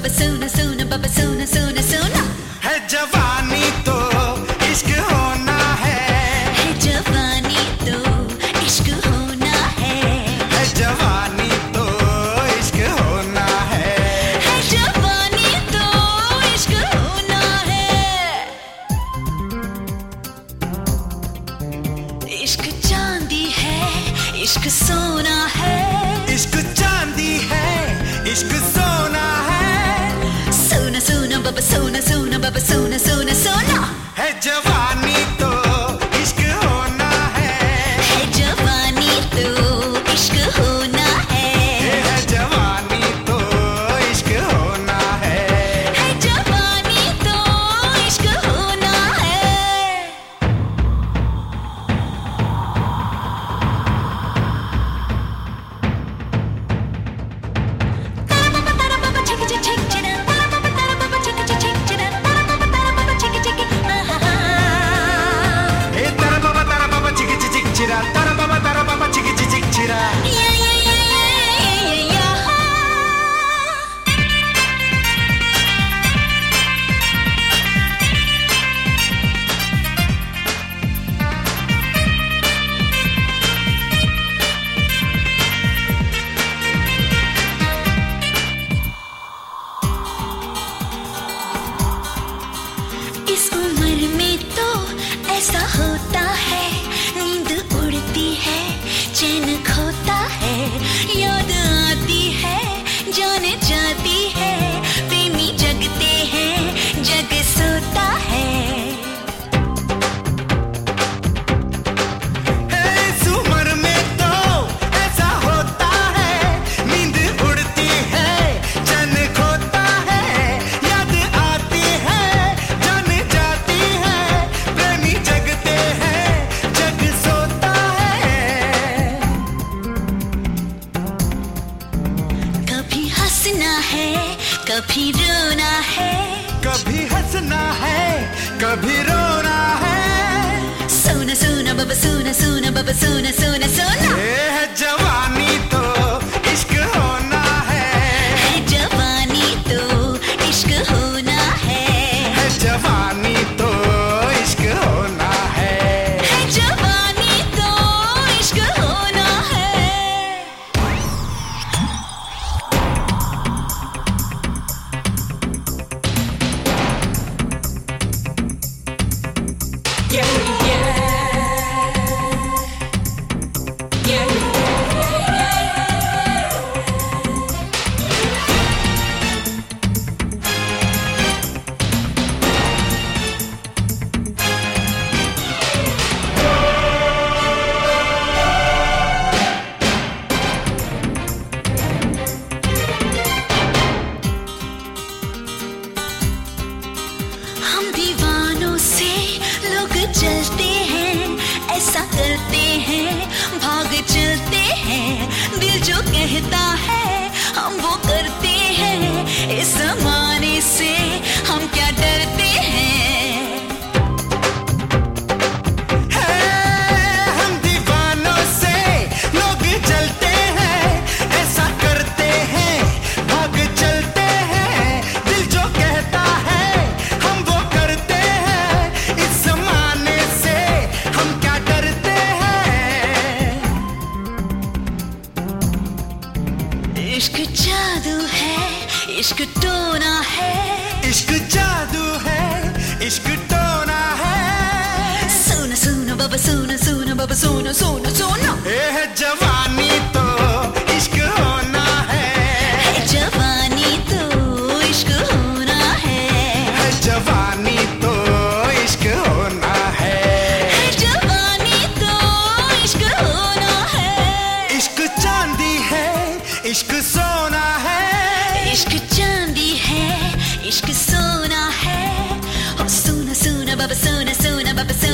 बाबा सोना सोना बाबा सोना सोना सोना है जवानी तो इश्क होना है जवानी तो इश्क होना है जवानी तो इश्क होना है जवानी तो इश्क होना है। इश्क चांदी है इश्क सोना है इश्क चांदी है इश्क सोना है सोना सोना बाबा सोना सोना बाबा सोना सोना सोना है जवानी तो इश्क होना है जवानी तो इश्क होना है जवानी तो इश्क होना है जवानी तो इश्क होना है। तारा बाबा चिक चिक चिक चिना तारा बाबा चिक चिक चिक चिना तारा बाबा चिक चिक तारा बाबा चिक चिक चिरा तारा बाबा चिक चिक चिरा इस उम्र में तो ऐसा होता है नींद उड़ती है चैन खोता है याद आती है जान जाती है प्रेमी जगते हैं जग सोता है। इस उम्र में तो ऐसा होता है नींद उड़ती है चैन खोता है याद आती है जान जाती है प्रेमी जगते हैं जग सोता है। कभी हंसना है कभी रोना है कभी हंसना है कभी रोना है सोना सोना बाबा सोना सोना बाबा सोना सोना सोना ये है जवानी तो इश्क होना है जवानी तो इश्क होना है जवानी तो इश्क होना है जवानी तो इश्क होना है। हम दीवानों से लोग जलते हैं ऐसा करते हैं भाग चलते हैं दिल जो कहता है हम वो करते हैं इस जमाने से हम क्या डरते हैं। हम दीवानों से लोग जलते हैं ऐसा करते हैं भाग चलते हैं दिल जो कहता है हम वो करते हैं इस जमाने से हम क्या डरते हैं। इश्क जादू है इश्क टोना है इश्क जादू है इश्क टोना है सोना सोना बाबा सोना सोना बाबा सोना सोना सोना ये है जवानी तो इश्क होना है जवानी तो इश्क होना है जवानी तो इश्क होना है जवानी तो इश्क होना है। इश्क चांदी है इश्क सोना है इश्क चांदी है इश्क सोना है ओ सोना सोना बाबा सोना सोना बाबा सोना